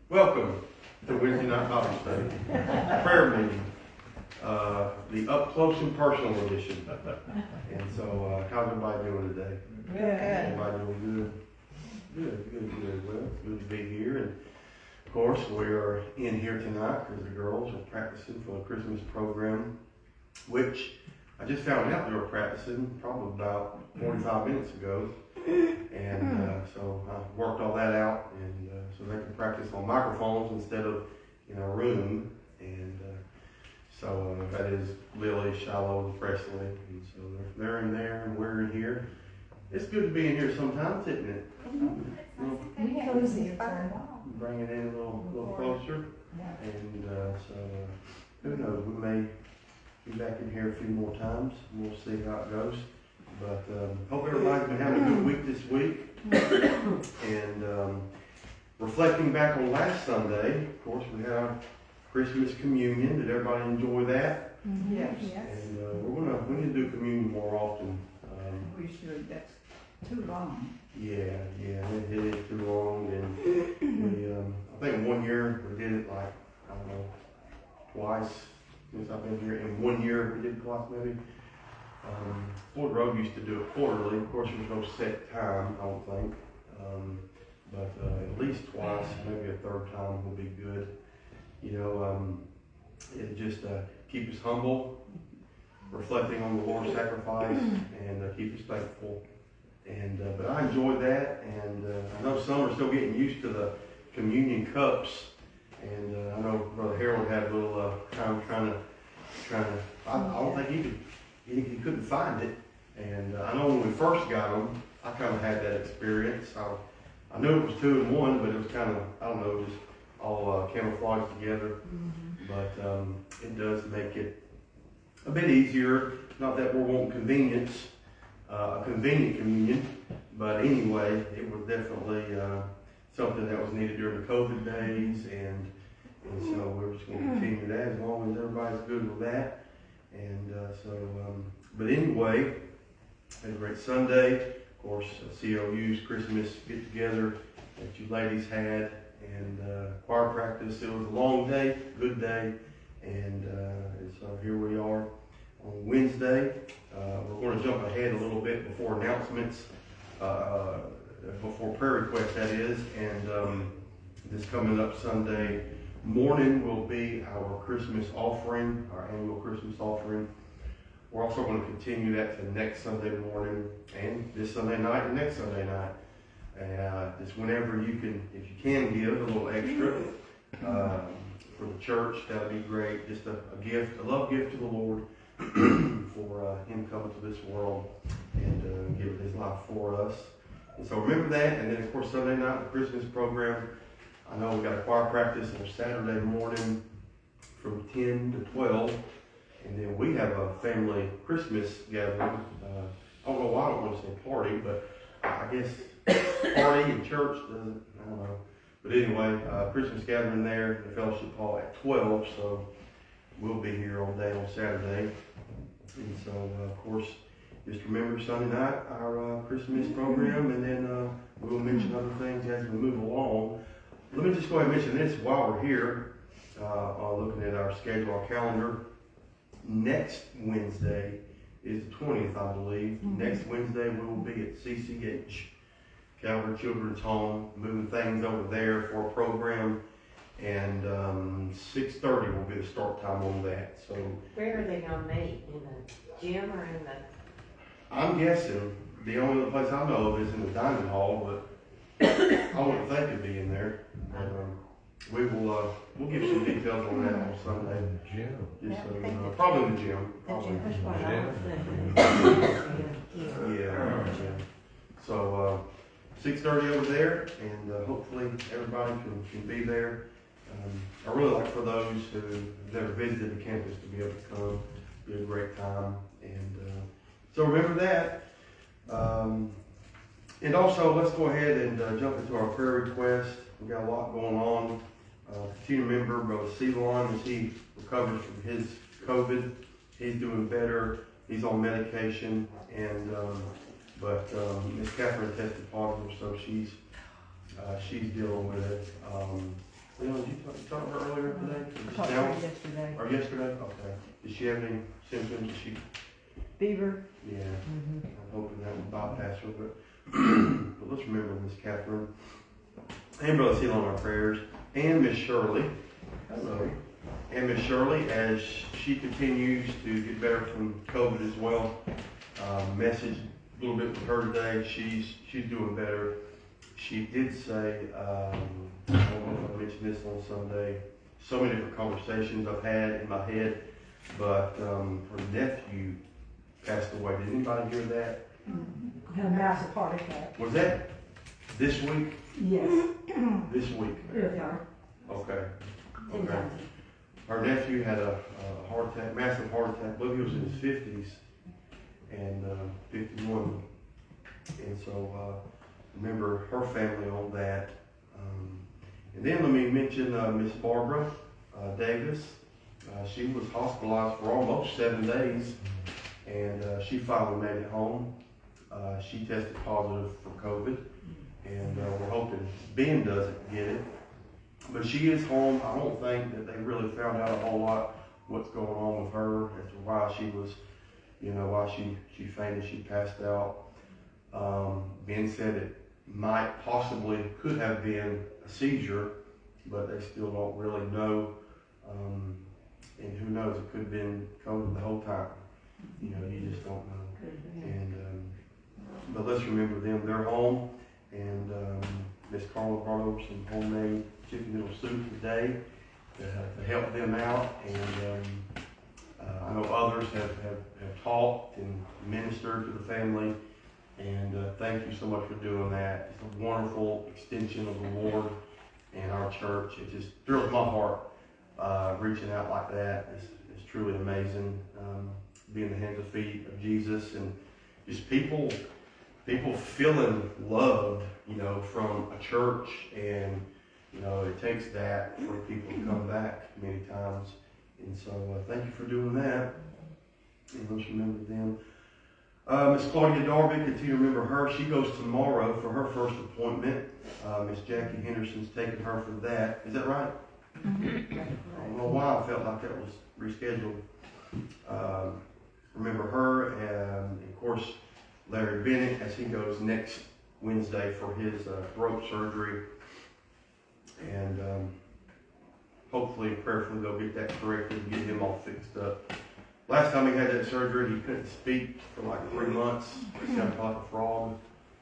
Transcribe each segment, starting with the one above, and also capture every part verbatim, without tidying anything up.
Welcome to Wednesday Night Bible Study, prayer meeting, uh, the up close and personal edition. And so, uh, how's everybody doing today? Good. Everybody doing good? Good, good, good. Well, it's good to be here. And of course, we are in here tonight because the girls are practicing for the Christmas program, which I just found out they were practicing probably about forty-five minutes ago. And uh, so I worked all that out, and uh, so they can practice on microphones instead of in a room. And uh, so uh, that is Lily, Shiloh, and Presley, and so they're, they're in there, and we're in here. It's good to be in here sometimes, isn't it? Mm-hmm. We cozy for a while. Bring it in a little, little closer, and uh, so uh, who knows? We may be back in here a few more times. We'll see how it goes. But um, hope everybody's been having a good week this week. And um, reflecting back on last Sunday, of course, we had our Christmas communion. Did everybody enjoy that? Mm-hmm. Yes. yes. And uh, we're gonna we need to do communion more often. Um, we should. That's too long. Yeah, yeah, it, it is too long. And we, um, I think one year we did it like I don't know twice since I've been here. In one year we did it twice maybe. Um, Ford Road used to do it quarterly. Of course, there's no set time, I don't think. Um, but uh, at least twice, maybe a third time would be good. You know, um, it just uh, keep us humble, reflecting on the Lord's sacrifice, and uh, keep us thankful. And uh, but I enjoyed that, and uh, I know some are still getting used to the communion cups. And uh, I know Brother Harold had a little uh, time trying to, trying to. I, I don't think he could. He, he couldn't find it, and uh, I know when we first got them, I kind of had that experience. I, I knew it was two in one, but it was kind of, I don't know, just all uh, camouflaged together. Mm-hmm. But um, it does make it a bit easier. Not that we're wanting convenience, uh, a convenient communion, but anyway, it was definitely uh, something that was needed during the COVID days, and and so we're just going to continue that as long as everybody's good with that. And uh, so, um, but anyway, had a great Sunday. Of course, uh, C O U's Christmas get together that you ladies had, and uh, choir practice. It was a long day, good day, and, uh, and so here we are on Wednesday. Uh, we're going to jump ahead a little bit before announcements, uh, before prayer requests, that is. And um, this coming up Sunday morning will be our Christmas offering, our annual Christmas offering. We're also going to continue that to next Sunday morning and this Sunday night and next Sunday night. Uh, just whenever you can, if you can give a little extra uh, for the church, that would be great. Just a, a gift, a love gift to the Lord for uh, Him coming to this world and uh, giving His life for us. And so remember that. And then, of course, Sunday night, the Christmas program. I know we got a choir practice on Saturday morning from ten to twelve, and then we have a family Christmas gathering. Uh, I don't know why I don't want to say party, but I guess party in church doesn't, I don't know. But anyway, uh, Christmas gathering there in the fellowship hall at twelve, so we'll be here all day on Saturday. And so, uh, of course, just remember Sunday night, our uh, Christmas program, and then uh, we'll mention other things as we move along. Let me just go ahead and mention this while we're here, uh, looking at our schedule, our calendar. Next Wednesday is the twentieth, I believe. Mm-hmm. Next Wednesday we will be at C C H, Calvary Children's Home, moving things over there for a program. And um, six thirty will be the start time on that. So where are they going to meet? In the gym or in the... I'm guessing the only other place I know of is in the dining hall, but I wouldn't think it'd be in there. But, um, we will uh, we'll give some details on that on Sunday. In the gym. Just so you know. Probably in the gym. Probably in the That's gym. what I was thinking. Yeah. yeah. So uh, six thirty over there, and uh, hopefully everybody can, can be there. Um, I really like for those who have never visited the campus to be able to come. Be a great time. And uh, so remember that. Um, And also, let's go ahead and uh, jump into our prayer request. We've got a lot going on. Uh, continue to remember Brother Ceylon as he recovers from his COVID. He's doing better. He's on medication, and um, but um, Miss Catherine tested positive, so she's uh, she's dealing with it. Um, Leon, did you talk, you talk to her earlier today? Talked to Now? her yesterday. Or yesterday? Okay. Did she have any symptoms? Did she, Fever. yeah, Mm-hmm. I'm hoping that would bypass her, but, but let's remember Miss Catherine and Brother Seal on our prayers, and Miss Shirley. Hello. And Miss Shirley, as she continues to get better from COVID as well. Um, message a little bit with her today. She's she's doing better. She did say, um, I don't know if I mentioned this on Sunday, so many different conversations I've had in my head, but um, her nephew passed away. Did anybody hear that? Had a massive heart attack. Was that this week? Yes. This week? Yeah. Okay. Okay. Her nephew had a, a heart attack, massive heart attack. I believe he was in his fifties and uh, fifty-one. And so uh, remember her family on that. Um, and then let me mention uh, Miss Barbara uh, Davis. Uh, she was hospitalized for almost seven days, and uh, she finally made it home. Uh, she tested positive for COVID, and uh, we're hoping Ben doesn't get it. But she is home. I don't think that they really found out a whole lot what's going on with her as to why she was, you know, why she, she fainted, she passed out. Um, Ben said it might possibly could have been a seizure, but they still don't really know. Um, and who knows, it could have been COVID the whole time. You know, you just don't know. And um, but let's remember them. They're home, and um, Miss Carla brought over some homemade chicken noodle soup today to, to help them out. And um, uh, I know others have, have, have talked and ministered to the family. And uh, thank you so much for doing that. It's a wonderful extension of the Lord and our church. It just thrills my heart uh, reaching out like that. It's, it's truly amazing. Um, being the hands and feet of Jesus, and just people, people feeling loved, you know, from a church. And you know, it takes that for people to come back many times. And so uh, thank you for doing that. And let's remember them. Uh, Miss Claudia Darby, continue to remember her. She goes tomorrow for her first appointment. Uh, Miss Jackie Henderson's taking her for that. Is that right? Mm-hmm. I don't know why I felt like that was rescheduled. Um, remember her, and of course Larry Bennett as he goes next Wednesday for his uh, throat surgery. And um, hopefully, prayerfully, they'll get that corrected and get him all fixed up. Last time he had that surgery, he couldn't speak for like three months. He sounded like a frog.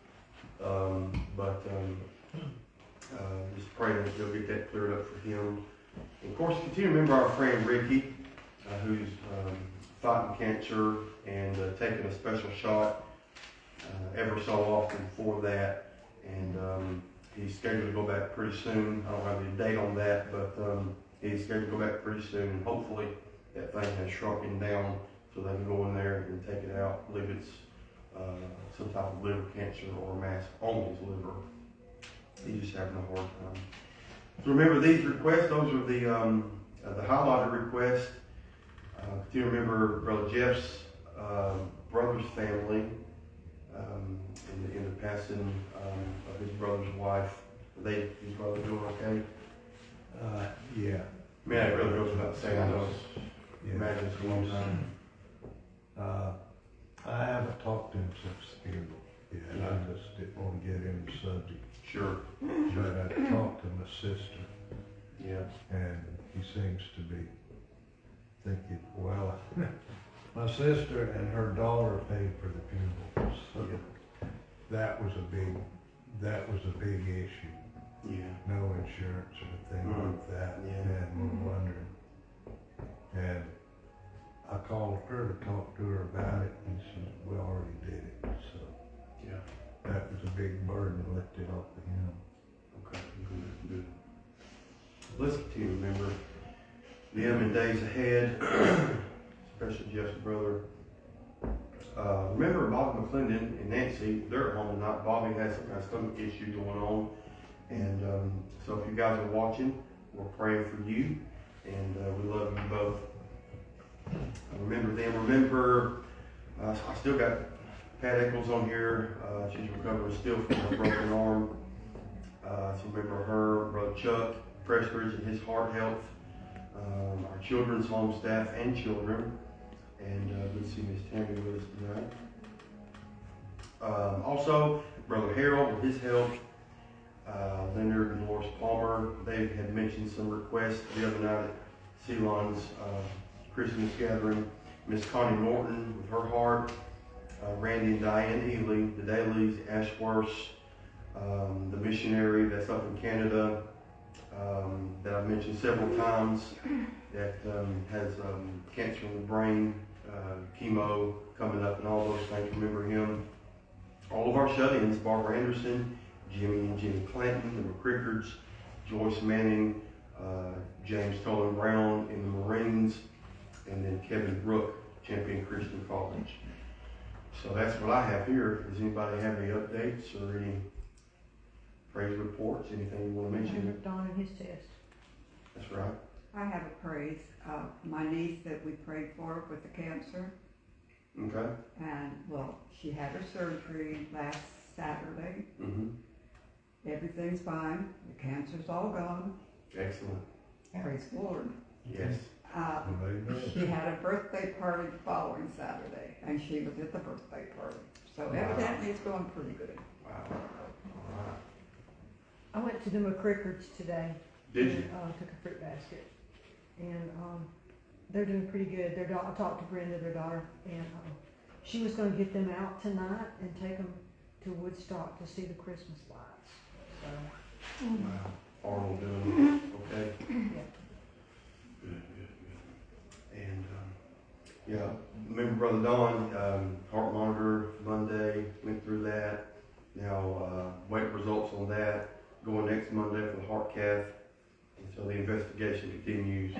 Um, but um, uh, just pray that they'll get that cleared up for him. And of course, continue to remember our friend Ricky, uh, who's um, fighting cancer and uh, taking a special shot uh, ever so often for that. And um, he's scheduled to go back pretty soon. I don't have any date on that, but um, he's scheduled to go back pretty soon. And hopefully that thing has shrunken down so they can go in there and take it out. I believe it's uh, some type of liver cancer or mass on his liver. He's just having a hard time. So remember these requests. Those are the um, uh, the highlighted requests. Uh, do you remember Brother Jeff's uh, brother's family um, in, the, in the passing um, of his brother's wife? Are they, his brother doing okay? Uh, yeah. I mean, I really goes without saying. I know. Yeah. Imagine it's a long time. Uh, I haven't talked to him since the funeral. Yeah, and I just didn't want to get into the subject. Sure. But I talked to my sister, Yeah. and he seems to be thinking, well, my sister and her daughter paid for the funeral, so Yeah. that was a big, that was a big issue. Yeah. No insurance or anything Mhm. like that, Yeah. and we're wondering. And I called her to talk to her about it, and she said, we already did it, so. Yeah. That was a big burden lifted off of him. Okay. Good. Good. Let's continue to remember them in days ahead, especially Jeff's brother. Uh, remember Bobby McClendon and Nancy, they're at home tonight. Bobby has some kind of stomach issue going on. And um, so if you guys are watching, we're praying for you. And uh, we love you both. Uh, remember them. Remember, uh, I still got Pat Eccles on here. Uh, she's recovering still from her broken arm. Uh, so remember her, Brother Chuck, Prestridge and his heart health, um, our children's home staff and children, and uh, good to see Miss Tammy with us tonight. Um, also, Brother Harold with his help, uh, Leonard and Dolores Palmer, they had mentioned some requests the other night at Ceylon's uh, Christmas gathering. Miss Connie Norton with her heart, uh, Randy and Diane Ely, the Dailies, Ashworths, um, the missionary that's up in Canada, um, that I've mentioned several times, that um, has um, cancer in the brain, uh, chemo coming up and all those things. Remember him. All of our shut-ins, Barbara Anderson, Jimmy and Jimmy Clanton, the McCrickards, Joyce Manning, uh, James Tolan Brown in the Marines, and then Kevin Brook, Champion Christian College. So that's what I have here. Does anybody have any updates or any praise reports? Anything you want to mention? And Don and his test. That's right. I have a praise. Uh, my niece that we prayed for with the cancer, Okay. and well, she had her surgery last Saturday. Mm-hmm. Everything's fine. The cancer's all gone. Excellent. Praise the Lord. Yes. Uh, Amen. she had a birthday party the following Saturday, and she was at the birthday party. So Wow. evidently it's going pretty good. Wow. All right. I went to the McCrickards today. Did you? And, uh, took a fruit basket. And, um, they're doing pretty good. Their daughter, I talked to Brenda, their daughter, and, um, she was gonna get them out tonight and take them to Woodstock to see the Christmas lights. So, Wow. Arnold doing okay. yeah. Good, good, good. And, um, yeah, remember Brother Don, um, heart monitor Monday, went through that. Now, uh, wait results on that, going next Monday for the heart cath. And so the investigation continues.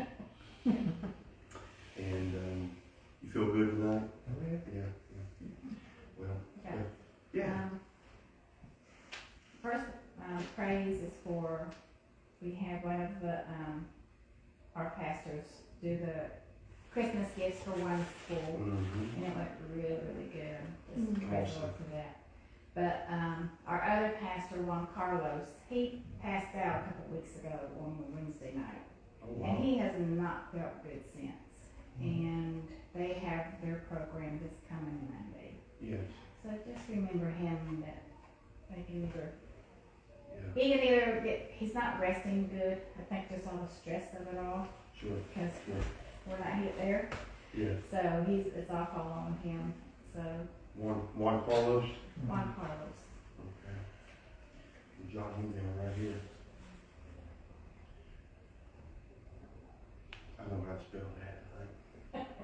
And, um, you feel good tonight? Oh, yeah. Yeah. yeah. Well, Okay. yeah. Um, First, um, praise is for, we had one of the, um, our pastors do the Christmas gifts for one school, Mm-hmm. and it went really, really good. Just Mhm. praise Awesome. the Lord for that. But, um, our other pastor, Juan Carlos, he passed out a couple weeks ago on Wednesday night. Oh, And wow. he has not felt good since. And they have their program this coming Monday. Yes. So just remember him that they can either, Yeah. he can either get, he's not resting good, I think just all the stress of it all, Sure. because Sure. we're not hit there. Yes. So he's, it's all fall on him. So Juan, Juan Carlos. Juan Carlos. Okay. We'll jot him down right here. I know how to spell that, I think.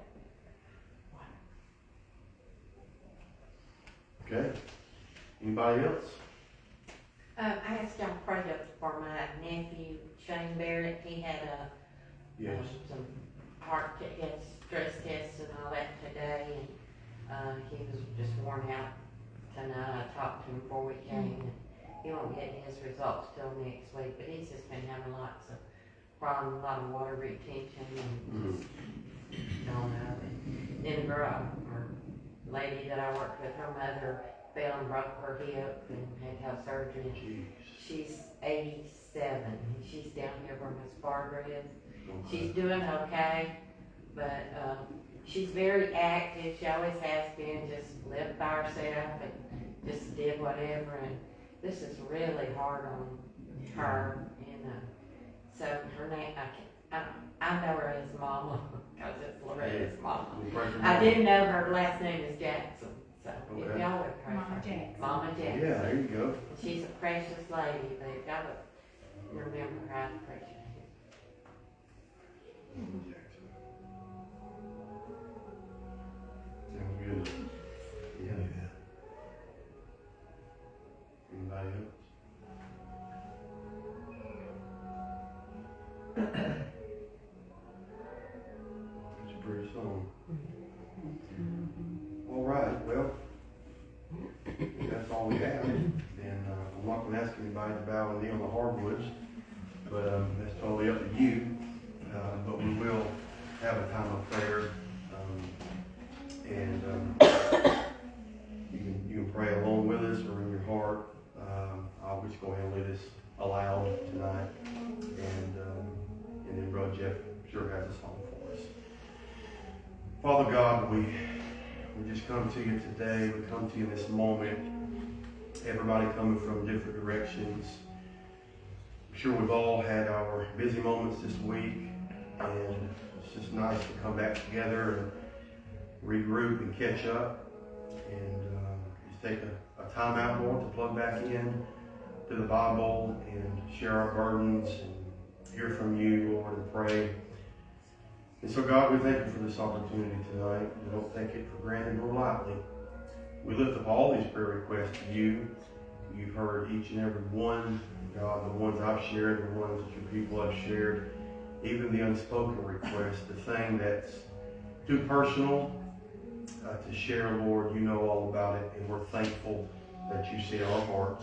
Okay. Anybody else? Um, I asked y'all to pray up for my nephew Shane Barrett. He had a Yes. um, some heart t- he had stress tests and all that today, and uh, he was just worn out tonight. I talked to him before we came, and he won't get his results till next week. But he's just been having lots of problems, a lot of water retention, and just don't know. And then a girl, or lady that I worked with, her mother fell and broke her hip and had to have surgery. And Jeez. she's eighty-seven. And she's down here where Miss Barbara is. Okay. She's doing okay, but um, she's very active. She always has been. Just lived by herself and just did whatever. And this is really hard on her. And uh, so her name, I can I, I know her as Mama because it's Loretta's mama. We'll pray for I you. do know her last name is Jackson. So if Okay. y'all would pray Mama for her. Jackson. Mama Jackson. Yeah, there you go. She's a precious lady, but you've got to remember how precious she is. Jackson. Sounds good. Yeah. Anybody else? That's a pretty song. All right, well, if that's all we have. Then uh, I'm not going to ask anybody to bow and kneel on the hardwoods, but um, that's totally up to you. Uh, but we will know Jeff sure has a song for us. Father God, we, we just come to you today. We come to you in this moment. Everybody coming from different directions. I'm sure we've all had our busy moments this week, and it's just nice to come back together and regroup and catch up, and um, just take a, a time out, Lord, to plug back in to the Bible and share our burdens and hear from you, Lord, and pray. And so, God, we thank you for this opportunity tonight. We don't take it for granted nor lightly. We lift up all these prayer requests to you. You've heard each and every one, God, the ones I've shared, the ones that your people have shared, even the unspoken requests, the thing that's too personal uh, to share, Lord. You know all about it, and we're thankful that you see our hearts.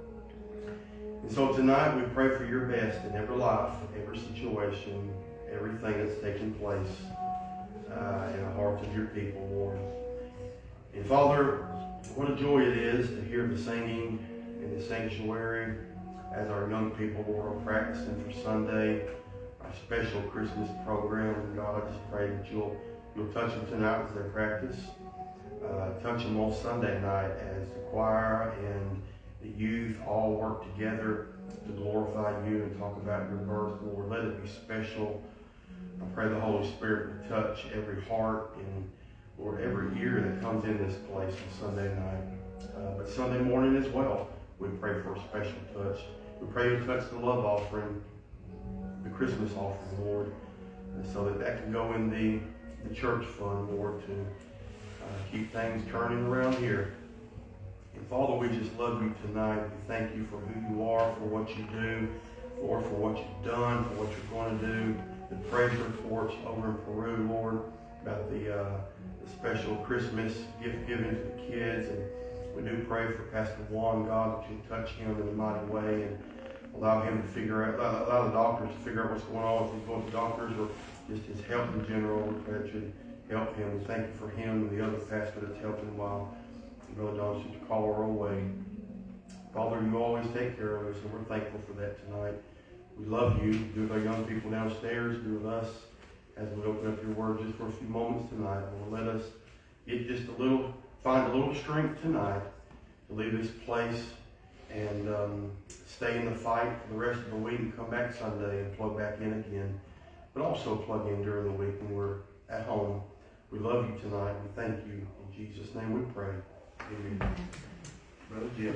And so tonight we pray for your best in every life, every situation, everything that's taking place uh, in the hearts of your people, Lord. And Father, what a joy it is to hear the singing in the sanctuary as our young people, Lord, are practicing for Sunday, our special Christmas program. And God, I just pray that you'll you'll touch them tonight as they practice. Uh, touch them on Sunday night as the choir and the youth all work together to glorify you and talk about your birth, Lord. Let it be special. I pray the Holy Spirit would touch every heart and, Lord, every ear that comes in this place on Sunday night. Uh, but Sunday morning as well, we pray for a special touch. We pray you touch the love offering, the Christmas offering, Lord, and so that that can go in the, the church fund, Lord, to uh, keep things turning around here. And Father, we just love you tonight. We thank you for who you are, for what you do, Lord, for what you've done, for what you're going to do. The praise reports over in Peru, Lord, about the, uh, the special Christmas gift giving to the kids. And we do pray for Pastor Juan, God, that you touch him in a mighty way and allow him to figure out, allow, allow the doctors to figure out what's going on, if he's going to doctors or just his health in general. We pray that you help him. We thank you for him and the other pastor that's helping while Brother Don should call her away. Father, you always take care of us, and we're thankful for that tonight. We love you. Be with our young people downstairs. Be with us as we open up your word just for a few moments tonight. Lord, let us get just a little, find a little strength tonight to leave this place and um, stay in the fight for the rest of the week and come back Sunday and plug back in again. But also plug in during the week when we're at home. We love you tonight. We thank you. In Jesus' name we pray. Amen. Brother Jim.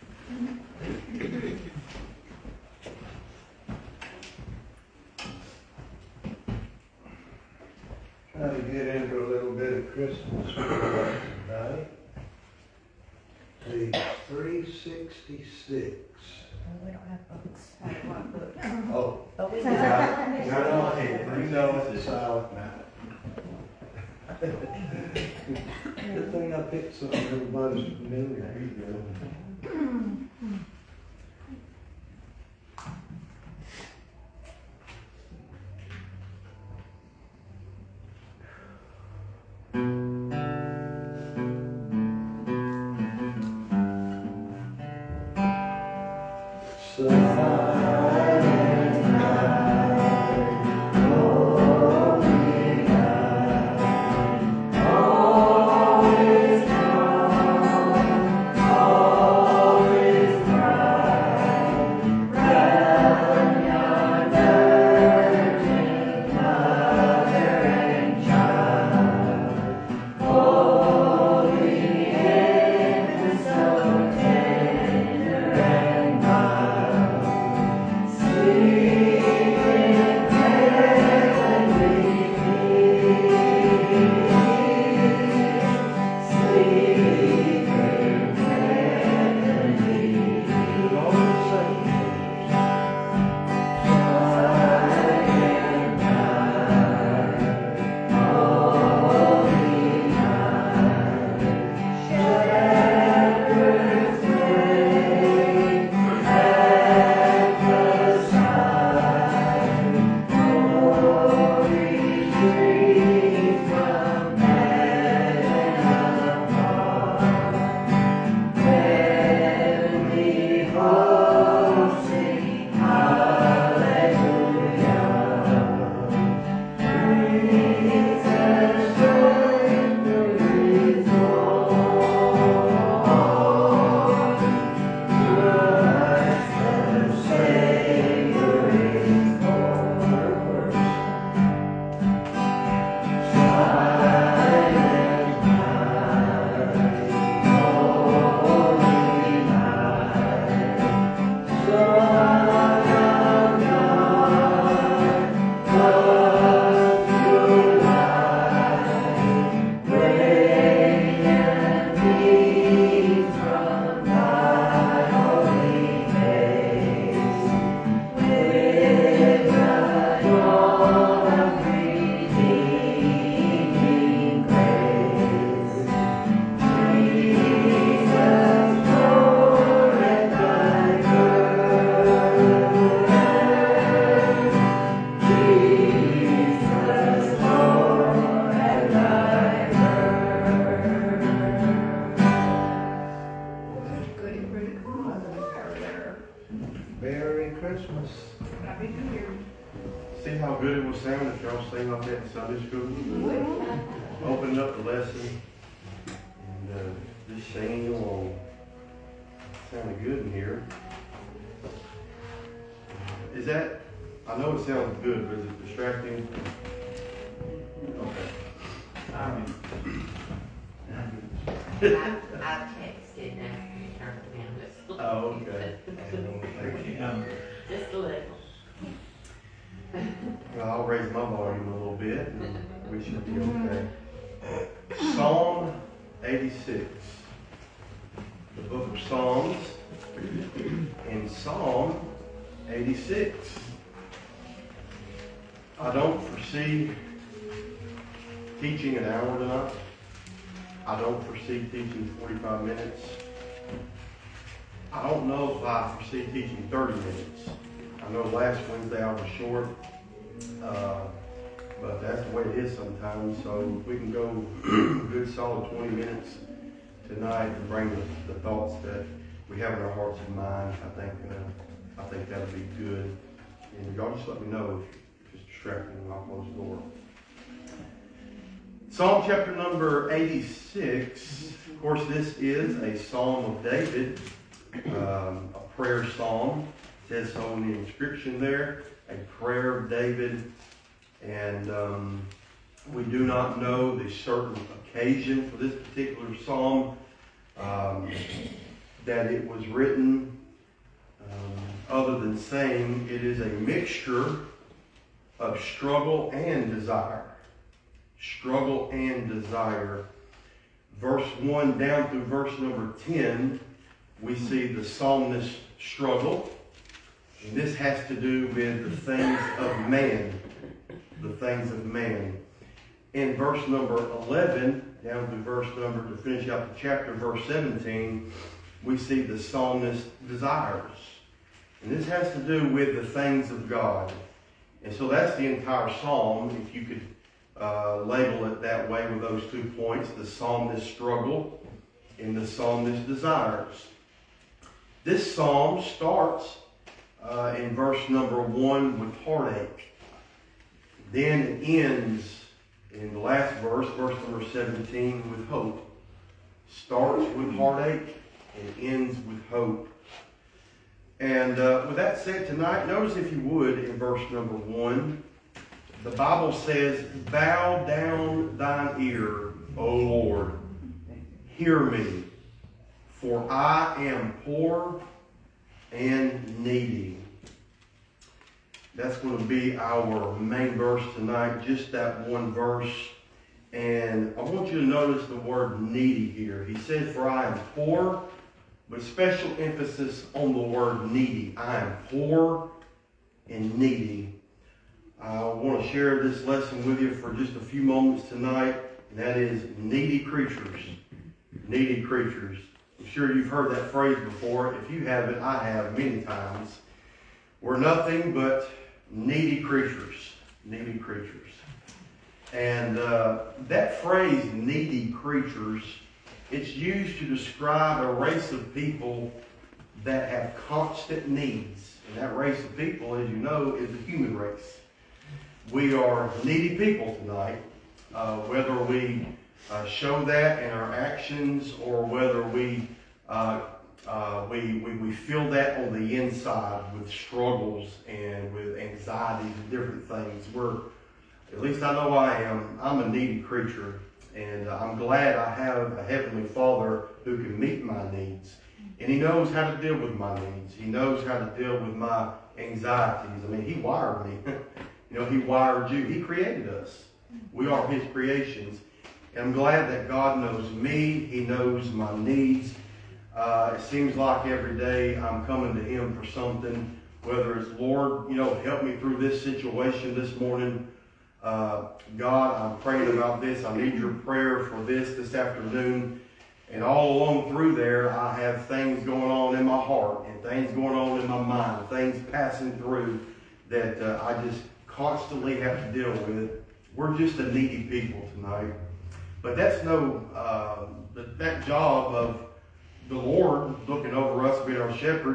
Try to get into a little bit of Christmas tonight. Page three sixty-six. We don't have books. Oh, But we you know, you know it's a silent night. Good thing I picked something everybody's familiar with. Always Christmas. Happy New Year. See how good it will sound if y'all sing like that in Sunday school? Open up the lesson and uh, just singing along. Sounded good in here. Is that, I know it sounds good, but is it distracting? Okay. I, I texted after you turned around just a little. Oh, okay. Just a little. Well, I'll raise my volume a little bit and we should be okay. Psalm eighty-six. The book of Psalms. In Psalm eighty-six. I don't foresee teaching an hour tonight. I don't foresee teaching forty-five minutes. I don't know if I foresee teaching thirty minutes. I know last Wednesday I was short, uh, but that's the way it is sometimes. So we can go a good solid twenty minutes tonight and bring the, the thoughts that we have in our hearts and minds. I think uh, I think that'll be good. And y'all just let me know if it's distracting and I'll close the door. Psalm chapter number eighty-six. Of course, this is a Psalm of David, um, a prayer psalm. It says so in the inscription there, a prayer of David. And um, we do not know the certain occasion for this particular psalm um, that it was written, um, other than saying it is a mixture of struggle and desire. Struggle and desire. Verse one down through verse number ten, we see the psalmist struggle. And this has to do with the things of man. The things of man. In verse number eleven, down to verse number, to finish out the chapter, verse seventeen, we see the psalmist desires. And this has to do with the things of God. And so that's the entire psalm, if you could uh, label it that way with those two points, the psalmist struggle and the psalmist desires. This psalm starts uh, in verse number one with heartache. Then it ends in the last verse, verse number seventeen, with hope. Starts with heartache and ends with hope. And uh, with that said tonight, notice if you would in verse number one, the Bible says, "Bow down thine ear, O Lord, hear me, for I am poor and needy." That's going to be our main verse tonight, just that one verse. And I want you to notice the word needy here. He says, "For I am poor," but special emphasis on the word needy. I am poor and needy. I want to share this lesson with you for just a few moments tonight, and that is needy creatures. Needy creatures. I'm sure you've heard that phrase before. If you haven't, I have many times. We're nothing but needy creatures. Needy creatures. And uh, that phrase, needy creatures, it's used to describe a race of people that have constant needs. And that race of people, as you know, is the human race. We are needy people tonight, uh, whether we uh, show that in our actions or whether we, uh, uh, we, we, we feel that on the inside with struggles and with anxieties and different things. We're, at least I know I am, I'm a needy creature. And uh, I'm glad I have a Heavenly Father who can meet my needs. And He knows how to deal with my needs. He knows how to deal with my anxieties. I mean, He wired me. You know, He wired you. He created us. We are His creations. And I'm glad that God knows me. He knows my needs. Uh, it seems like every day I'm coming to Him for something, whether it's, "Lord, you know, help me through this situation this morning. Uh, God, I'm praying about this. I need your prayer for this this afternoon." And all along through there, I have things going on in my heart and things going on in my mind, things passing through that uh, I just constantly have to deal with. We're just a needy people tonight. But that's no, uh, that, that job of the Lord looking over us, being our shepherd,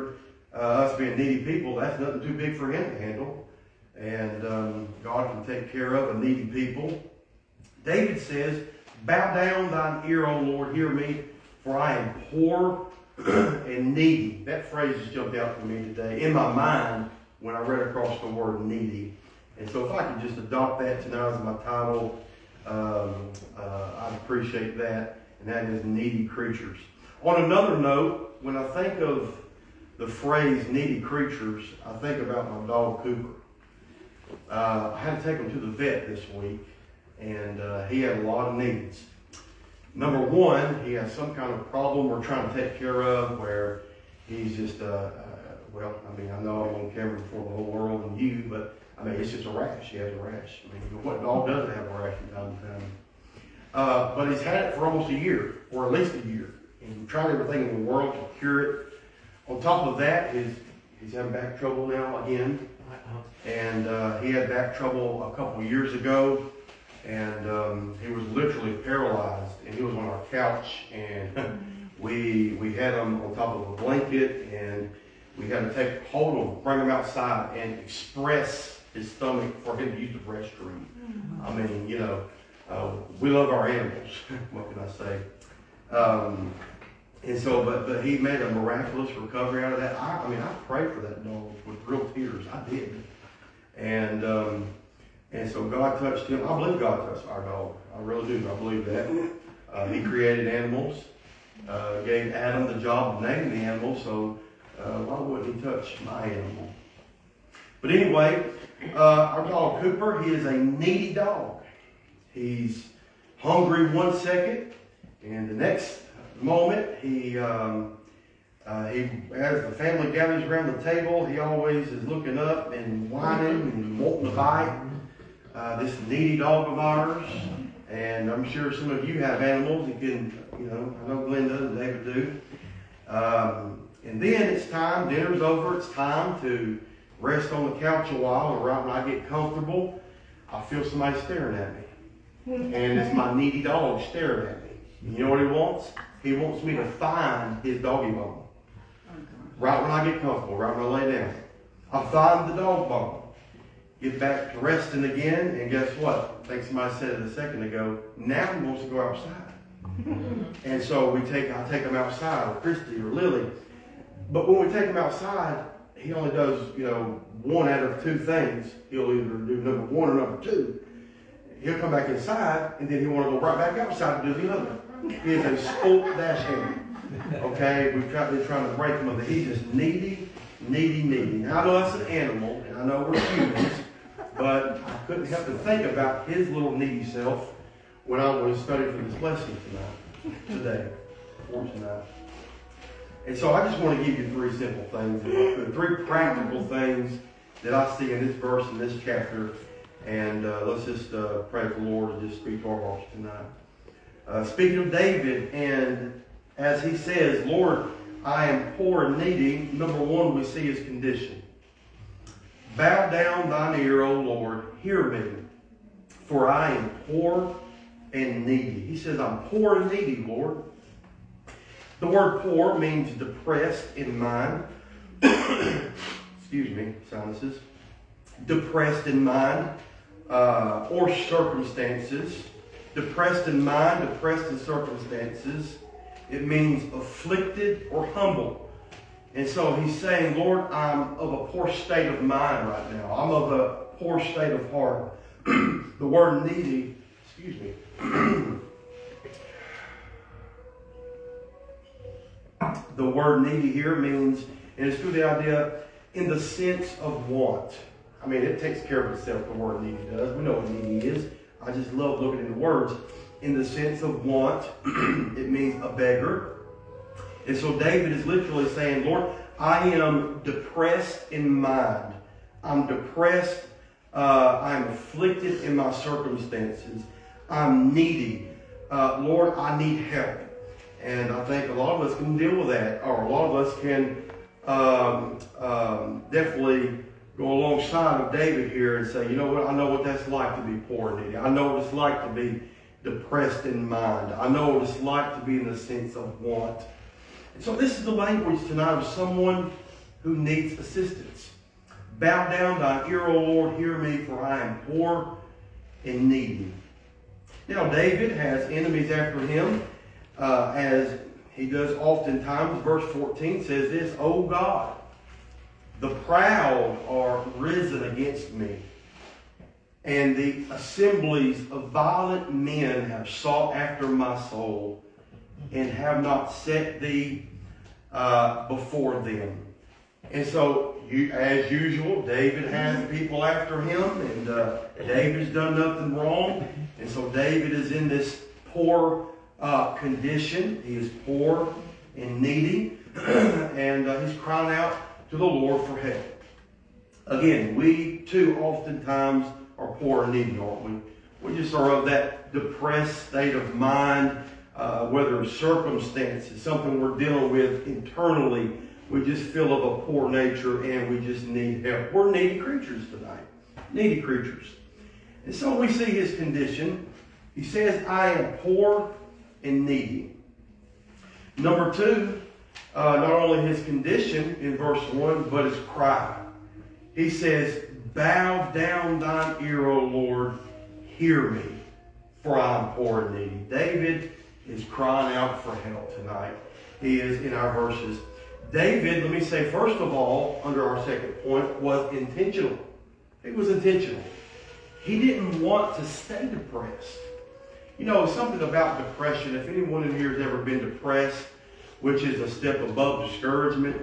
uh, us being needy people, that's nothing too big for him to handle. And um, God can take care of a needy people. David says, bow down thine ear, O Lord, hear me, for I am poor and needy. That phrase just jumped out to me today in my mind when I read across the word needy. And so if I could just adopt that tonight as my title, um, uh, I'd appreciate that. And that is needy creatures. On another note, when I think of the phrase needy creatures, I think about my dog Cooper. Uh, I had to take him to the vet this week, and uh, he had a lot of needs. Number one, he has some kind of problem we're trying to take care of where he's just, uh, uh, well, I mean, I know I'm on camera before the whole world and you, but I mean, it's just a rash. He has a rash. I mean, what dog doesn't have a rash from time to time? Uh, but he's had it for almost a year, or at least a year. And he tried everything in the world to cure it. On top of that, his, he's having back trouble now again. And uh, he had back trouble a couple of years ago. And um, he was literally paralyzed. And he was on our couch. And we we had him on top of a blanket. And we had to take hold of him, bring him outside, and express his stomach for him to use the restroom. I mean, you know, uh, we love our animals. What can I say? Um, and so, but but he made a miraculous recovery out of that. I, I mean, I prayed for that dog with real tears. I did. And um, and so God touched him. I believe God touched our dog. I really do. I believe that. Uh, he created animals, uh, gave Adam the job of naming the animals. So uh, why wouldn't he touch my animal? But anyway, uh, our dog Cooper, he is a needy dog. He's hungry one second, and the next moment, he, um, uh, he, as the family gathers around the table, he always is looking up and whining and wanting to bite. Uh, this needy dog of ours, and I'm sure some of you have animals. You can, you know, I know Glenn does and David do. Um, and then it's time, dinner's over, it's time to rest on the couch a while, and right when I get comfortable, I feel somebody staring at me. And it's my needy dog staring at me. You know what he wants? He wants me to find his doggy bone. Right when I get comfortable, right when I lay down. I find the dog bone. Get back to resting again, and guess what? I think somebody said it a second ago. Now he wants to go outside. And so we take, I take him outside, or Christy, or Lily. But when we take him outside, he only does, you know, one out of two things. He'll either do number one or number two. He'll come back inside, and then he'll want to go right back outside to do the other. He is a spoiled dash hand. Okay, we've tried, been trying to break him of it. He's just needy, needy, needy. Now, I know that's an animal, and I know we're humans, but I couldn't help but think about his little needy self when I was studying for this lesson tonight, today, or tonight. And so I just want to give you three simple things, if I could, three practical things that I see in this verse, in this chapter. And uh, let's just uh, pray to the Lord and just speak to our hearts tonight. Uh, speaking of David, and as he says, Lord, I am poor and needy, number one we see his condition. Bow down thine ear, O Lord, hear me, for I am poor and needy. He says, I'm poor and needy, Lord. The word poor means depressed in mind. Excuse me, sinuses. Depressed in mind uh, or circumstances. Depressed in mind, depressed in circumstances. It means afflicted or humble. And so he's saying, Lord, I'm of a poor state of mind right now. I'm of a poor state of heart. The word needy, excuse me. The word needy here means, and it's through the idea, in the sense of want. I mean, it takes care of itself, the word needy does. We know what needy is. I just love looking into words. In the sense of want, it means a beggar. And so David is literally saying, Lord, I am depressed in mind. I'm depressed. Uh, I'm afflicted in my circumstances. I'm needy. Uh, Lord, I need help. And I think a lot of us can deal with that, or a lot of us can um, um, definitely go alongside of David here and say, you know what, I know what that's like to be poor and needy. I know what it's like to be depressed in mind. I know what it's like to be in the sense of want. And so this is the language tonight of someone who needs assistance. Bow down thine ear, O Lord, hear me, for I am poor and needy. Now David has enemies after him, uh, as he does oftentimes. Verse fourteen says this, O God, the proud are risen against me, and the assemblies of violent men have sought after my soul, and have not set thee uh, before them. And so, you, as usual, David has people after him, and uh, David's done nothing wrong. And so David is in this poor uh, condition. He is poor and needy, and uh, he's crying out to the Lord for help. Again, we too oftentimes are poor and needy, aren't we? We just are of that depressed state of mind, uh, whether it's circumstances, something we're dealing with internally. We just feel of a poor nature and we just need help. We're needy creatures tonight. Needy creatures. And so we see his condition. He says, I am poor and needy. Number two, uh, not only his condition in verse one, but his cry. He says, bow down thine ear, O Lord, hear me, for I am poor and needy. David is crying out for help tonight. He is in our verses. David, let me say, first of all, under our second point, was intentional. He was intentional. He didn't want to stay depressed. You know, something about depression, if anyone in here has ever been depressed, which is a step above discouragement,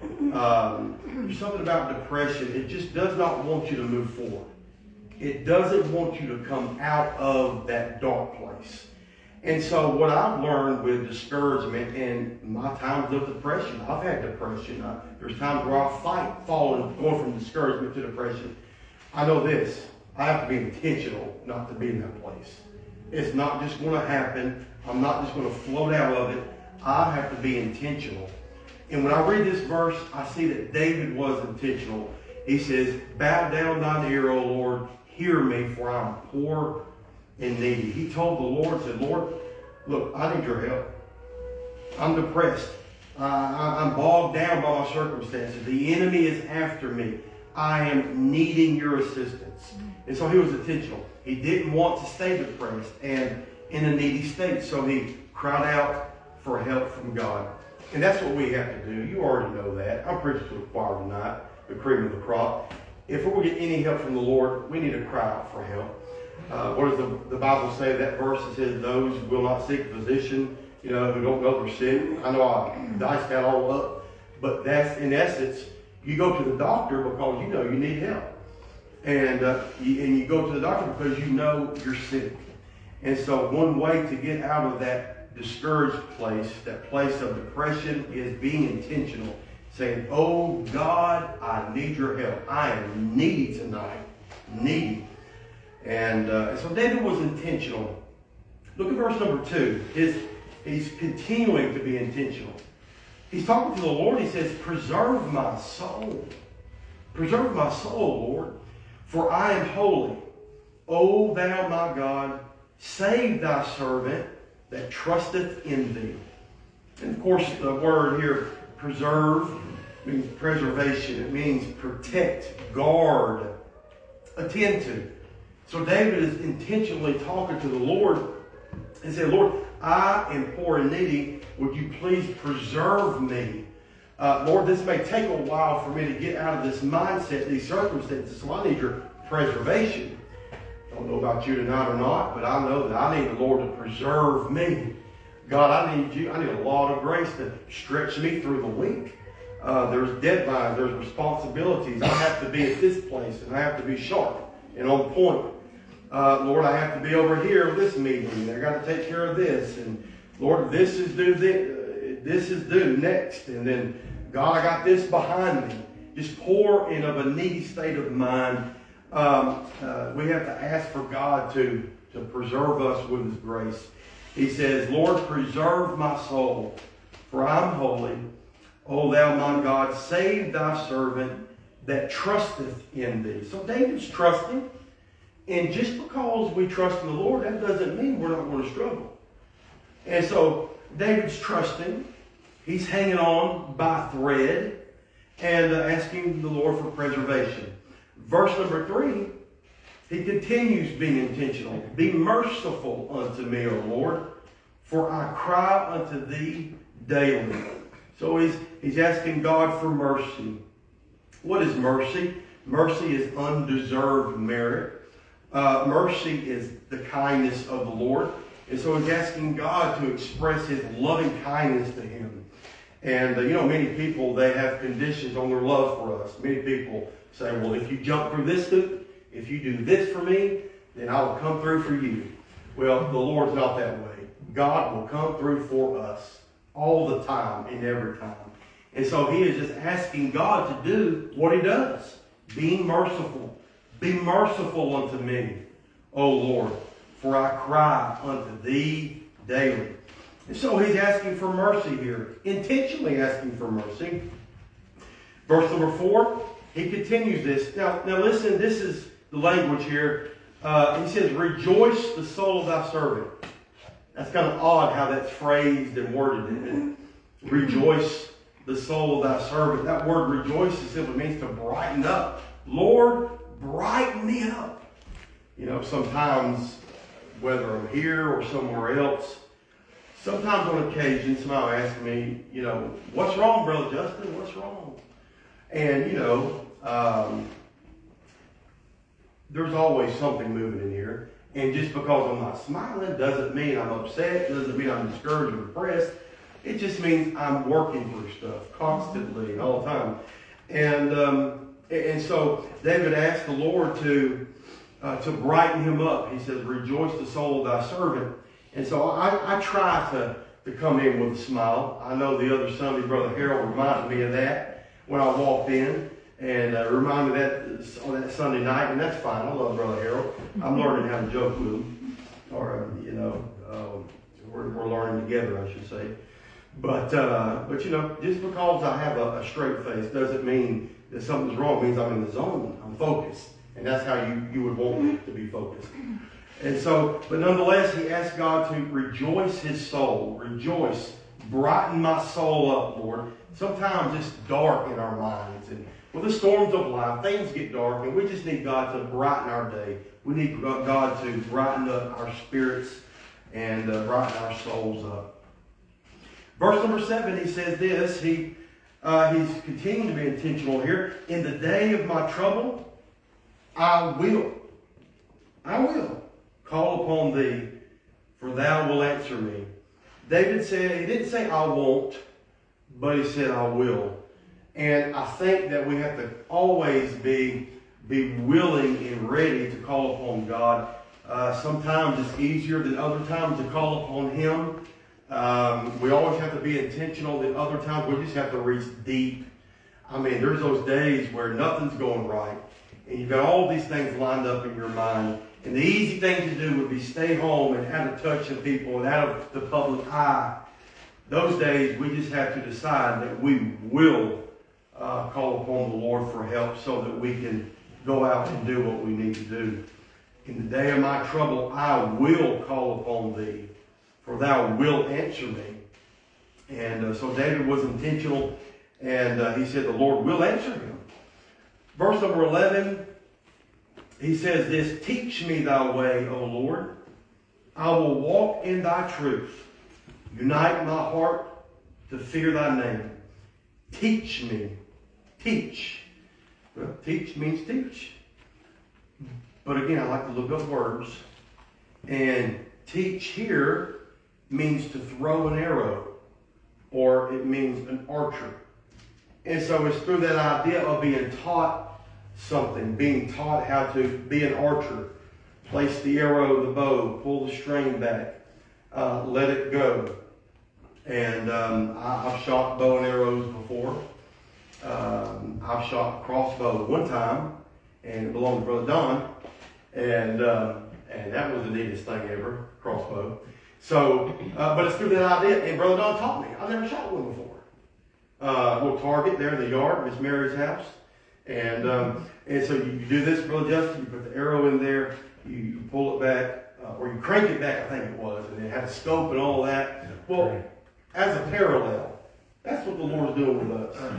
um, there's something about depression. It just does not want you to move forward. It doesn't want you to come out of that dark place. And so what I've learned with discouragement and my times of depression, I've had depression. Uh, there's times where I fight falling, going from discouragement to depression. I know this. I have to be intentional not to be in that place. It's not just going to happen. I'm not just going to float out of it. I have to be intentional. And when I read this verse, I see that David was intentional. He says, bow down thine ear, O Lord, hear me, for I am poor and needy. He told the Lord, said, Lord, look, I need your help. I'm depressed. Uh, I'm bogged down by my circumstances. The enemy is after me. I am needing your assistance. And so he was intentional. He didn't want to stay depressed and in a needy state. So he cried out for help from God. And that's what we have to do. You already know that. I'm preaching to the choir tonight, the cream of the crop. If we're going to get any help from the Lord, we need to cry out for help. Uh, what does the, the Bible say? That verse that says, those who will not seek a physician, you know, who don't know they're sick. I know I diced that all up. But that's, in essence, you go to the doctor because you know you need help. And, uh, you, and you go to the doctor because you know you're sick. And so one way to get out of that discouraged place, that place of depression, is being intentional. Saying, oh God, I need your help. I am needy tonight. Needy. And, uh, and so David was intentional. Look at verse number two. His, he's continuing to be intentional. He's talking to the Lord. He says, preserve my soul. Preserve my soul, Lord, for I am holy. O thou my God, save thy servant that trusteth in thee. And of course, the word here, preserve, means preservation. It means protect, guard, attend to. So David is intentionally talking to the Lord and saying, Lord, I am poor and needy. Would you please preserve me? Uh, Lord, this may take a while for me to get out of this mindset, these circumstances, so I need your preservation. I don't know about you tonight or not, but I know that I need the Lord to preserve me. God, I need you. I need a lot of grace to stretch me through the week. Uh, there's deadlines, there's responsibilities. I have to be at this place, and I have to be sharp and on point. Uh, Lord, I have to be over here at this meeting, and I got to take care of this. And Lord, this is due. This, this is due next. And then, God, I got this behind me. Just poor and of a needy state of mind. Um, uh, we have to ask for God to to preserve us with His grace. He says, Lord, preserve my soul, for I'm holy. O thou my God, save thy servant that trusteth in thee. So David's trusting. And just because we trust in the Lord, that doesn't mean we're not going to struggle. And so David's trusting. He's hanging on by a thread. and uh, asking the Lord for preservation. Verse number three, he continues being intentional. Be merciful unto me, O Lord, for I cry unto thee daily. So he's, he's asking God for mercy. What is mercy? Mercy is undeserved merit. Uh, mercy is the kindness of the Lord. And so he's asking God to express his loving kindness to him. And, uh, you know, many people, they have conditions on their love for us. Many people say, well, if you jump through this hoop, if you do this for me, then I will come through for you. Well, the Lord's not that way. God will come through for us all the time and every time. And so he is just asking God to do what he does. Being merciful. Be merciful unto me, O Lord, for I cry unto thee daily. And so he's asking for mercy here. Intentionally asking for mercy. Verse number four, he continues this. Now, now listen, this is the language here. Uh, he says, rejoice the soul of thy servant. That's kind of odd how that's phrased and worded, isn't it? Rejoice the soul of thy servant. That word rejoice simply means to brighten up. Lord, brighten me up. You know, sometimes, whether I'm here or somewhere else, sometimes on occasion, somebody asks me, you know, what's wrong, Brother Justin? What's wrong? And, you know, um, there's always something moving in here. And just because I'm not smiling doesn't mean I'm upset, doesn't mean I'm discouraged or depressed. It just means I'm working through stuff constantly, all the time. And um, and so David asked the Lord to uh, to brighten him up. He says, rejoice the soul of thy servant. And so I, I try to, to come in with a smile. I know the other Sunday, Brother Harold reminded me of that when I walked in. And uh, reminded me of that on that Sunday night, and that's fine. I love Brother Harold. I'm learning how to joke with him. Or, uh, you know, um, we're, we're learning together, I should say. But, uh, but you know, just because I have a, a straight face doesn't mean that something's wrong. It means I'm in the zone. I'm focused. And that's how you, you would want me to be focused. And so, but nonetheless, he asked God to rejoice his soul. Rejoice. Brighten my soul up, Lord. Sometimes it's dark in our minds. And with the storms of life, things get dark. And we just need God to brighten our day. We need God to brighten up our spirits and uh, brighten our souls up. Verse number seven, he says this. He, uh, he's continuing to be intentional here. In the day of my trouble, I will. I will call upon thee, for thou wilt answer me. David said, he didn't say I won't, but he said I will. And I think that we have to always be, be willing and ready to call upon God. Uh, sometimes it's easier than other times to call upon him. Um, we always have to be intentional. At other times we just have to reach deep. I mean, there's those days where nothing's going right. And you've got all these things lined up in your mind. And the easy thing to do would be stay home and out of touch of people and out of the public eye. Those days, we just have to decide that we will uh, call upon the Lord for help so that we can go out and do what we need to do. In the day of my trouble, I will call upon thee, for thou wilt answer me. And uh, so David was intentional, and uh, he said the Lord will answer him. Verse number eleven, he says this, teach me thy way, O Lord. I will walk in thy truth. Unite my heart to fear thy name. Teach me. Teach. Well, teach means teach. But again, I like to look up words. And teach here means to throw an arrow. Or it means an archer. And so it's through that idea of being taught something. Being taught how to be an archer. Place the arrow, the bow, pull the string back. Uh, let it go. And um, I, I've shot bow and arrows before. Um, I've shot a crossbow one time, and it belonged to Brother Don. And um, and that was the neatest thing ever, crossbow. So, uh, but it's through that idea. And Brother Don taught me. I've never shot one before. Uh, we'll target there in the yard, Miss Mary's house. And um, and so you, you do this, Brother Justin. You put the arrow in there. You, you pull it back, uh, or you crank it back, I think it was. And it had a scope and all that. Well, as a parallel, that's what the Lord's doing with us.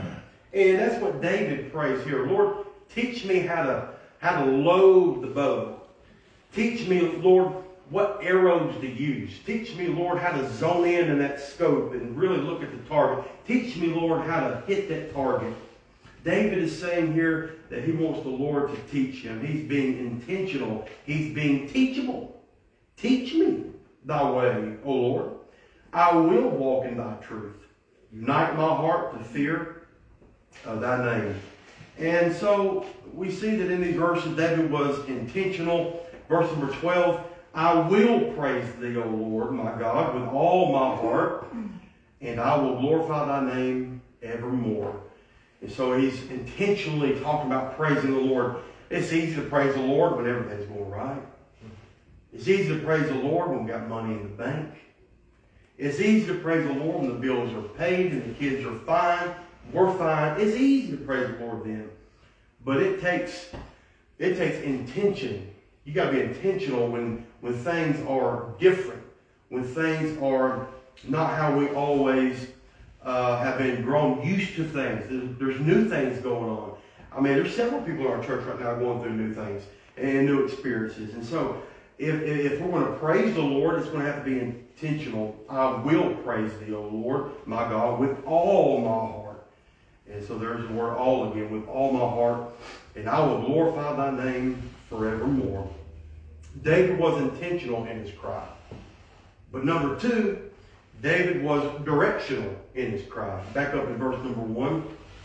And that's what David prays here. Lord, teach me how to, how to load the bow. Teach me, Lord, what arrows to use. Teach me, Lord, how to zone in in that scope and really look at the target. Teach me, Lord, how to hit that target. David is saying here that he wants the Lord to teach him. He's being intentional. He's being teachable. Teach me thy way, O Lord. I will walk in thy truth. Unite my heart to fear of thy name. And so we see that in these verses, David was intentional. Verse number twelve, I will praise thee, O Lord, my God, with all my heart, and I will glorify thy name evermore. And so he's intentionally talking about praising the Lord. It's easy to praise the Lord when everything's going right. It's easy to praise the Lord when we've got money in the bank. It's easy to praise the Lord when the bills are paid and the kids are fine. We're fine. It's easy to praise the Lord then. But it takes, it takes intention. You got to be intentional when, when things are different, when things are not how we always uh, have been grown used to things. There's, there's new things going on. I mean, there's several people in our church right now going through new things and new experiences. And so if, if we're going to praise the Lord, it's going to have to be intentional. I will praise thee, O Lord, my God, with all my heart. And so there's the word all again, with all my heart. And I will glorify thy name forevermore. David was intentional in his cry. But number two, David was directional in his cry. Back up in verse number one.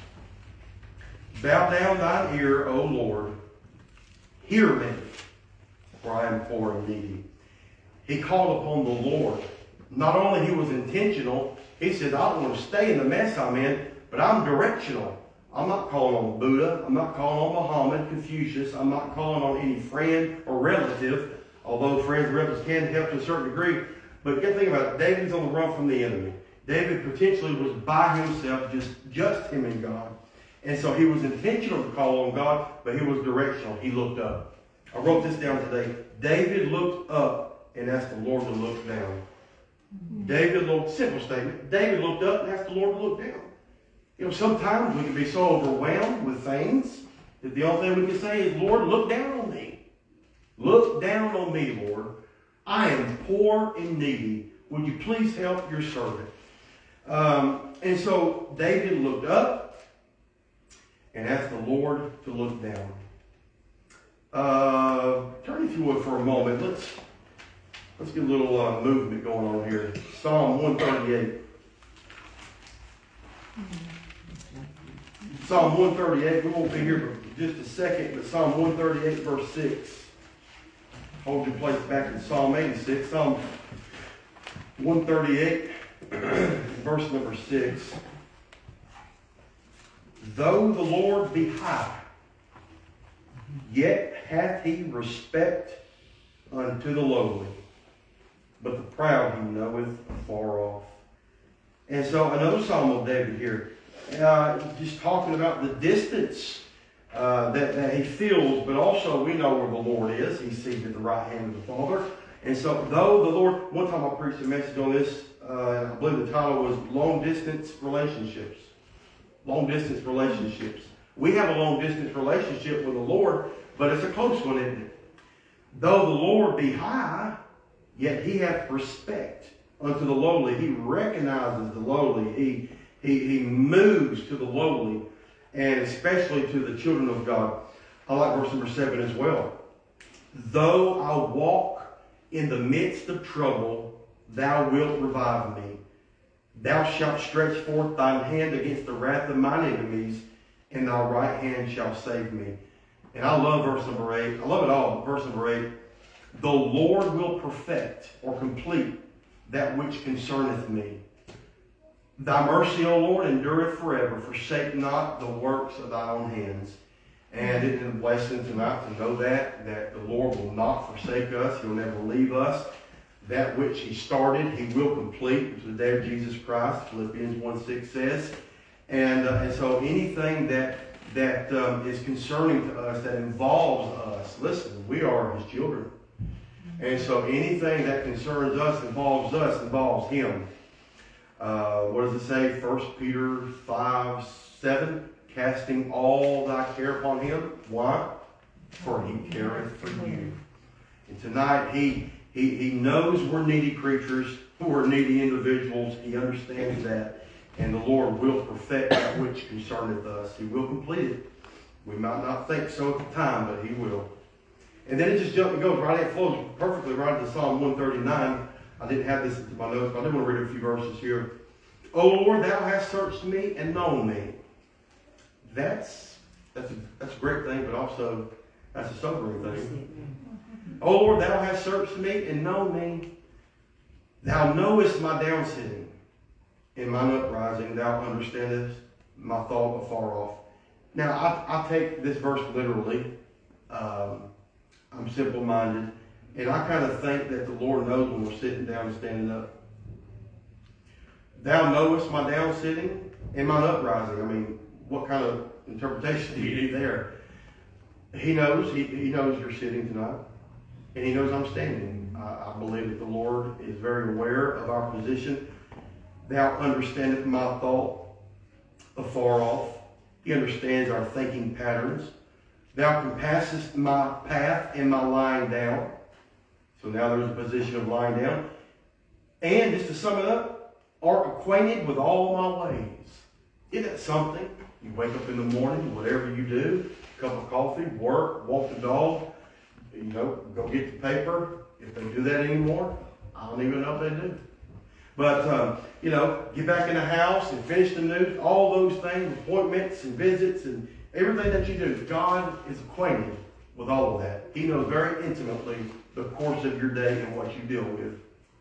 Bow down thine ear, O Lord. Hear me, for I am poor and needy. He called upon the Lord. Not only he was intentional, he said, I don't want to stay in the mess I'm in, but I'm directional. I'm not calling on Buddha. I'm not calling on Muhammad, Confucius. I'm not calling on any friend or relative, although friends and relatives can help to a certain degree. But you got to think about it. David's on the run from the enemy. David potentially was by himself, just, just him and God. And so he was intentional to call on God, but he was directional. He looked up. I wrote this down today. David looked up and asked the Lord to look down. Mm-hmm. David looked, simple statement. David looked up and asked the Lord to look down. You know, sometimes we can be so overwhelmed with things that the only thing we can say is, Lord, look down on me. Look down on me, Lord. I am poor and needy. Would you please help your servant? Um, and so David looked up and asked the Lord to look down. Uh, turn, if you would, for a moment. Let's, let's get a little uh, movement going on here. Psalm one thirty-eight. Psalm one thirty-eight, we won't be here for just a second, but Psalm one thirty-eight, verse six. Hold your place back in Psalm eighty-six. Psalm one thirty-eight, verse number six. Though the Lord be high, yet hath he respect unto the lowly, but the proud he knoweth afar off. And so another Psalm of David here. Uh, just talking about the distance uh, that, that he feels, but also we know where the Lord is. He's seated at the right hand of the Father. And so though the Lord, one time I preached a message on this, uh, I believe the title was Long Distance Relationships. Long Distance Relationships. We have a long distance relationship with the Lord, but it's a close one, isn't it? Though the Lord be high, yet he hath respect unto the lowly. He recognizes the lowly. He He, he moves to the lowly, and especially to the children of God. I like verse number seven as well. Though I walk in the midst of trouble, thou wilt revive me. Thou shalt stretch forth thine hand against the wrath of mine enemies, and thy right hand shall save me. And I love verse number eight. I love it all, but verse number eight. The Lord will perfect or complete that which concerneth me. Thy mercy, O Lord, endureth forever. Forsake not the works of thy own hands. And it is a blessing tonight to know that, that the Lord will not forsake us. He'll never leave us. That which he started, he will complete to the day of Jesus Christ, Philippians one six says. And, uh, and so anything that, that um, is concerning to us, that involves us, listen, we are his children. And so anything that concerns us, involves us, involves him. Uh, what does it say? First Peter five seven, casting all thy care upon him. Why? For he careth for you. And tonight, he, he, he knows we're needy creatures, we're needy individuals. He understands that. And the Lord will perfect that which concerneth us. He will complete it. We might not think so at the time, but he will. And then it just jumps, it goes right, it flows perfectly right into Psalm one thirty-nine. I didn't have this in my notes, but I do want to read a few verses here. O Lord, thou hast searched me and known me. That's, that's, a, that's a great thing, but also that's a sobering thing. O Lord, thou hast searched me and known me. Thou knowest my down sitting and mine uprising. Thou understandest my thought afar off. Now, I, I take this verse literally. Um, I'm simple-minded. And I kind of think that the Lord knows when we're sitting down and standing up. Thou knowest my down sitting and mine uprising. I mean, what kind of interpretation do you do there? He knows. He, he knows you're sitting tonight. And he knows I'm standing. I, I believe that the Lord is very aware of our position. Thou understandest my thought afar off. He understands our thinking patterns. Thou compassest my path and my lying down. So now there's a position of lying down. And just to sum it up, art acquainted with all my ways. Isn't that something? You wake up in the morning, whatever you do, cup of coffee, work, walk the dog, you know, go get the paper. If they do that anymore, I don't even know if they do. But, um, you know, get back in the house and finish the news, all those things, appointments and visits and everything that you do. God is acquainted with all of that. He knows very intimately the course of your day and what you deal with.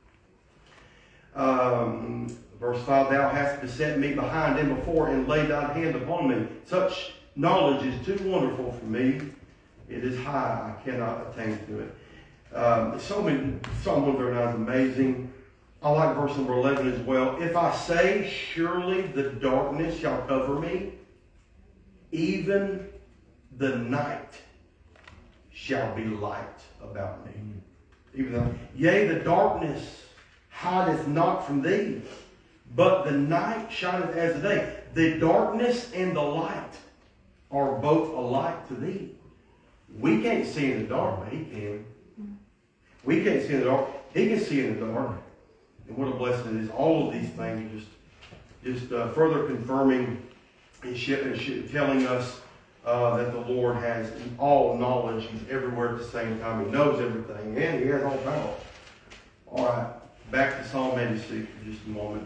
Um, verse five, thou hast beset me behind and before and laid thy hand upon me. Such knowledge is too wonderful for me. It is high. I cannot attain to it. Um, so many, Psalm one thirty-nine is amazing. I like verse number eleven as well. If I say, surely the darkness shall cover me, even the night shall be light about me. Even though, yea, the darkness hideth not from thee, but the night shineth as the day. The darkness and the light are both alike to thee. We can't see in the dark, but he can. We can't see in the dark. He can see in the dark. And what a blessing it is. All of these things are just, just uh, further confirming and, sh- and sh- telling us uh, that the Lord has all knowledge. He's everywhere at the same time. He knows everything, and he has all power. All right, back to Psalm eighty-six for just a moment.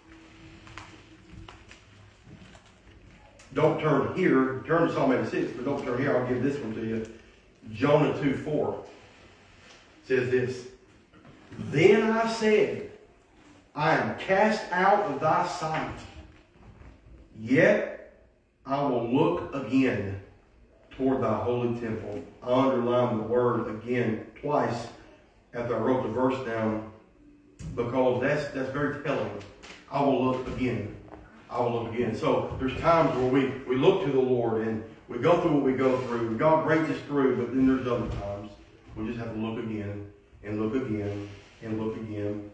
Don't turn here. Turn to Psalm eighty-six, but don't turn here. I'll give this one to you. Jonah two four says this. Then I said, I am cast out of thy sight. Yet I will look again toward thy holy temple. I underlined the word again twice after I wrote the verse down because that's that's very telling. I will look again. I will look again. So there's times where we, we look to the Lord and we go through what we go through. God brings us through, but then there's other times we just have to look again and look again and look again.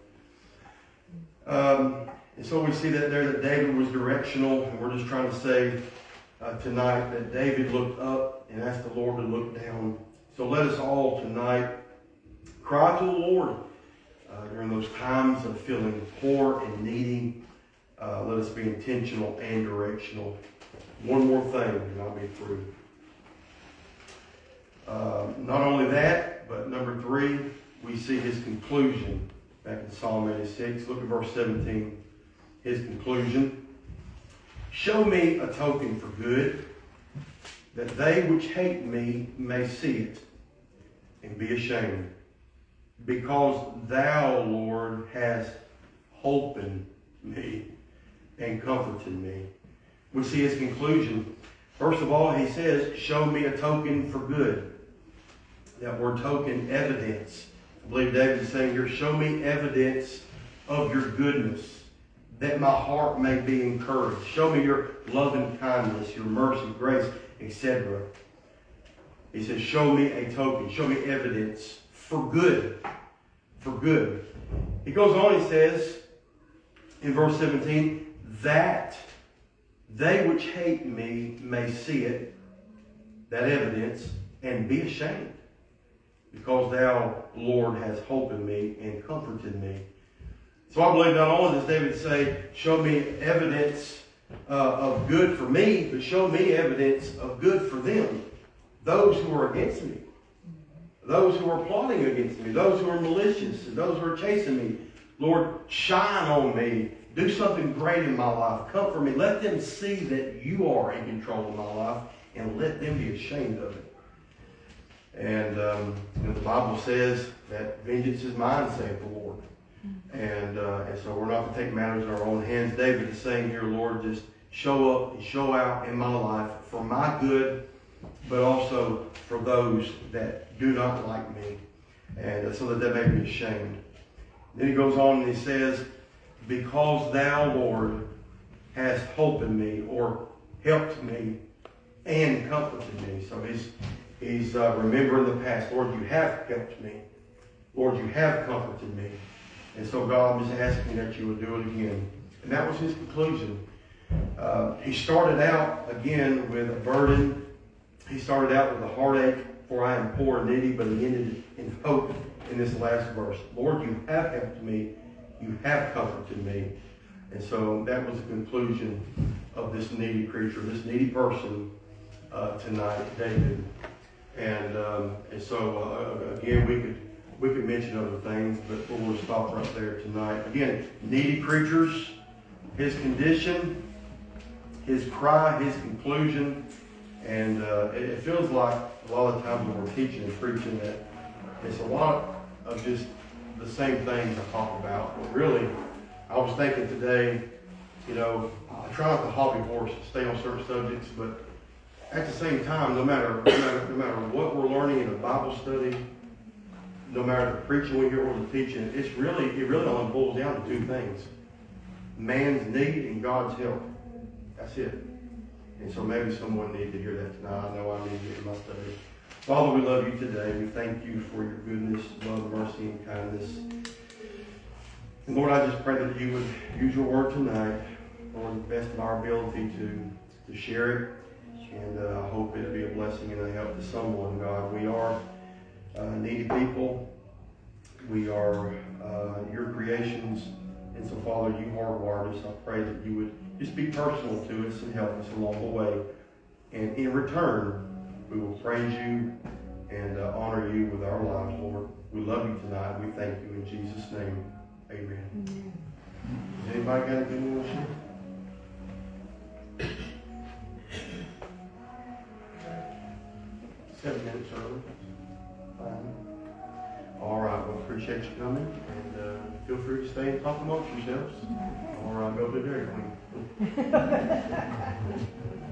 Um, and so we see that there that David was directional, and we're just trying to say uh, tonight that David looked up and asked the Lord to look down. So let us all tonight cry to the Lord uh, during those times of feeling poor and needy. Uh, let us be intentional and directional. One more thing, and I'll be through. Uh, not only that, but number three, we see his conclusion back in Psalm eighty-six. Look at verse seventeen. His conclusion. Show me a token for good, that they which hate me may see it and be ashamed. Because thou, Lord, hast holpen me and comforted me. We see his conclusion. First of all, he says, show me a token for good. That word token, evidence. I believe David is saying here, show me evidence of your goodness, that my heart may be encouraged. Show me your love and kindness, your mercy, grace, et cetera. He says, show me a token, show me evidence for good. For good. He goes on, he says, in verse seventeen, that they which hate me may see it, that evidence, and be ashamed. Because thou, Lord, hast hope in me and comforted me. So I believe not only does David say, show me evidence uh, of good for me, but show me evidence of good for them. Those who are against me. Those who are plotting against me. Those who are malicious. Those who are chasing me. Lord, shine on me. Do something great in my life. Comfort me. Let them see that you are in control of my life, and let them be ashamed of it. And um, you know, the Bible says that vengeance is mine, saith the Lord. And, uh, and so we're not to take matters in our own hands. David is saying here, Lord, just show up and show out in my life for my good, but also for those that do not like me, and uh, so that they may be ashamed. Then he goes on and he says, because thou, Lord, hast hope in me, or helped me, and comforted me. So he's He's uh, remembering the past. Lord, you have helped me. Lord, you have comforted me. And so, God, I'm just asking that you would do it again. And that was his conclusion. Uh, he started out, again, with a burden. He started out with a heartache, for I am poor and needy, but he ended in hope in this last verse. Lord, you have helped me. You have comforted me. And so that was the conclusion of this needy creature, this needy person uh, tonight, David. And um, and so uh, again, we could we could mention other things, but we'll stop right there tonight. Again, needy creatures, his condition, his cry, his conclusion, and uh, it, it feels like a lot of times when we're teaching and preaching that it's a lot of just the same things I talk about. But really, I was thinking today, you know, I try not to hobby horse and stay on certain subjects, but at the same time, no matter, no matter no matter what we're learning in a Bible study, no matter the preaching we hear or the teaching, it's really it really only boils down to two things: man's need and God's help. That's it. And so maybe someone needs to hear that tonight. I know I need it in my study. Father, we love you today. We thank you for your goodness, love, mercy, and kindness. And Lord, I just pray that you would use your word tonight, Lord, the best of our ability to to share it. And uh, I hope it'll be a blessing and a help to someone, God. We are uh, needy people. We are uh, your creations. And so, Father, you hardwired us. I pray that you would just be personal to us and help us along the way. And in return, we will praise you and uh, honor you with our lives, Lord. We love you tonight. We thank you in Jesus' name. Amen. Amen. Has anybody got anything to share? Seven minutes early. Fine. All right. Well, appreciate you coming, and uh, feel free to stay and talk amongst yourselves. All right. Go to Dairy Queen.